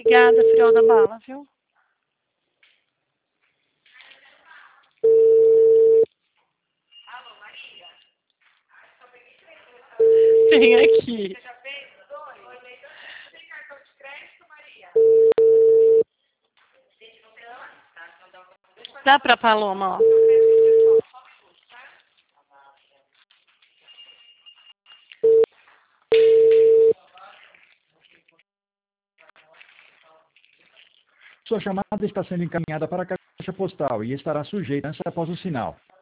Obrigada, Friol da Bala, viu? Vem aqui. Dá pra Paloma, ó. Sua chamada está sendo encaminhada para a caixa postal e estará sujeita a após o sinal.